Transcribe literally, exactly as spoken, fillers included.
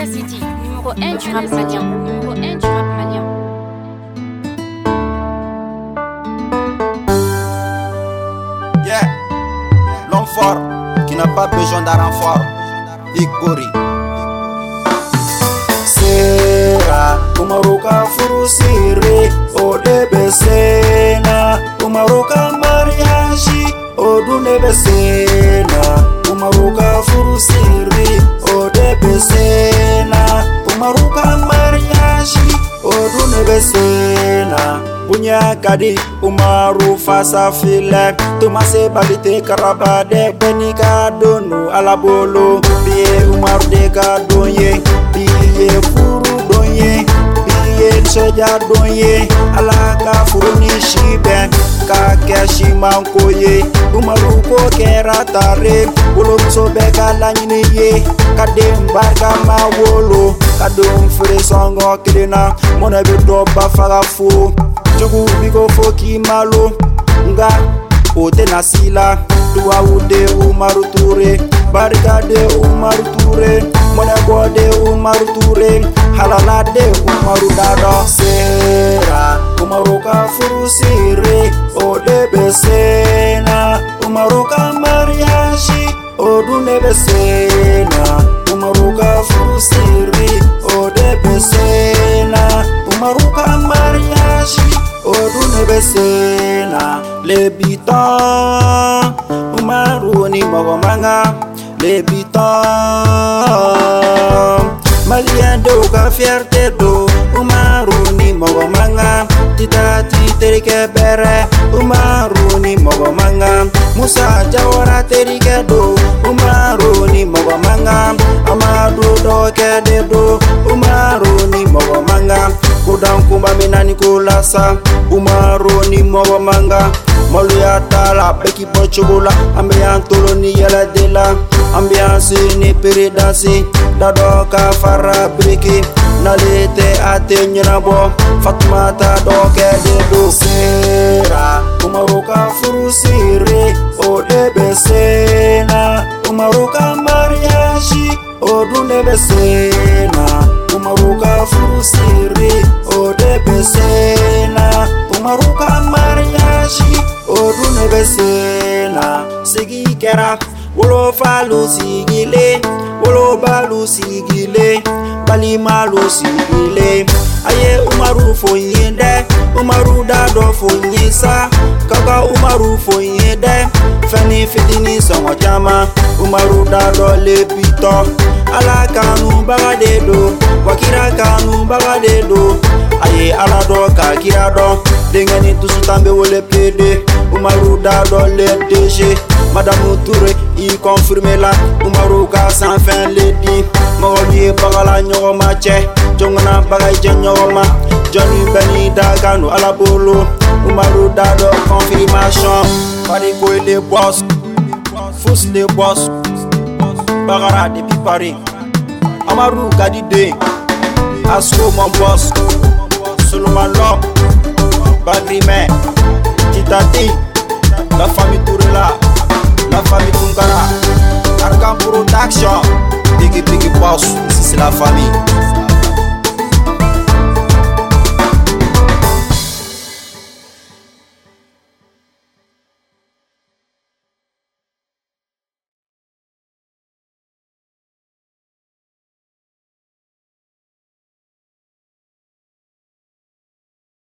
City, numéro un du rap malien. Numéro un du rap malien. Yeah, l'homme fort qui n'a pas besoin d'un renfort. Big Bori. Sera, umaruka furusiri, odebe sena. Umaruka mariachi, odunebe sena. Umaruka furusiri, odebe sena. Umaruka mariachi, odunebe sena. Bunya kadi umaru fasa file Tumase balite karabade Benika donu alabolo Biye umaru deka donye Biye furu donye Biye soja donye Alaka furu ni shibe Kake shimankoye Umaru ko kera tare Ulo so beka lanyini ye Kadem barka mawolo Kadom fure songo kirina Mona bido bafaga fu Jogu bigo foki malo Nga ote nasila Dua ude Umaru Ture Barikade Umaru Ture Monegode Umaru Ture Halalade Umaru Dado Sera Umaruka furusiri Odebe sena Umaruka mariachi Odunebe sena Umaruka furusiri Odebe sena Umaruka mariachi Odunebe sena Lebitan Umaru ni mogomanga Lebitan Malien do ka fierté do Umaru ni mogomanga Titati terike bere Umaru ni mogomanga Musa Jawara terike do Umaru ni mogomanga Amadu do kede do Umaru ni mogomanga Kudang kumba minani kulasa Umaru ni mogomanga Malu ya tala beki pochugula Ambian tolo ni yala dela Ambiansi ni peridasi Dado ka fara briki Nalite ate nyinabo Fatmata do kede do Sera Umaruka furusiri Odebe sena Umaruka mariachi Odunebe sena Umaruka furusiri Odebe sena Umaruka mariachi Odunebe sena Sigi kera Wolo falu sigile Wolo balu sigile Bali malu sigile Aye Umaru foyende Umaru dado foyesa Kaka Umaru foyende Feni fitini songo jama Umaru dado lepito Ala kanu bagadedo Wakira kanu bagadedo Aye ala do kakira do Dengani tusu tambe wole pede Umaru dado le D G Madame Touré y confirme la Umaru ka sans fin lady Mawali bagala nyoma che Jongana bagay je nyoma Johnny Benny Dagano ala bolo Umaru dado confirmation Paris boy les boss Fous les boss Bagara depuis Paris Amaru Kadide Asko mon boss Solomon Lom Bagrime Titati La famille Touré là La famille Tunkara Arkham Production Biggie Biggie Boss, ici c'est la famille.